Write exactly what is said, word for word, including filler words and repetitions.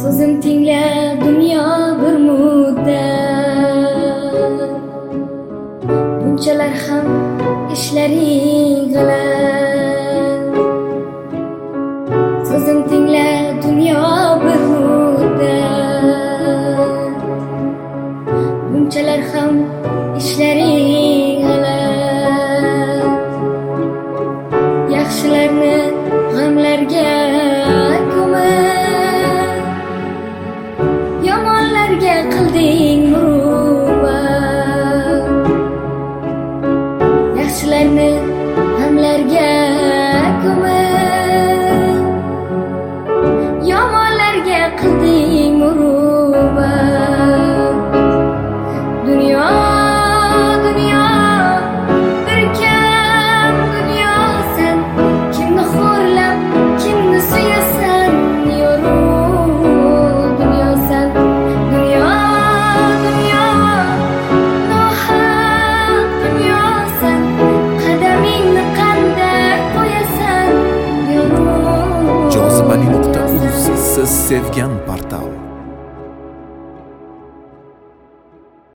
So'zim tingla dunyo bir muddat, bunchalar ham ishlaring g'alat. So'zim tingla dunyo bir muddat, bunchalar ham ishlaring g'alat. Yaxshilarni g'amlarga ko'mib, yomonlarga qilding muruvvat. Yaxshilarni g'amlarga ko'mib, yomonlarga qilding muruvvat. Dunyo dunyo bir kam dunyosan, kimni xo'rlab kimni suyasan, yorug' dunyosan. Dunyo dunyo nohaq dunyosan, qadamingni qanday qo'yasan, yorug' jozibali nuqta uz siz sevgan portal.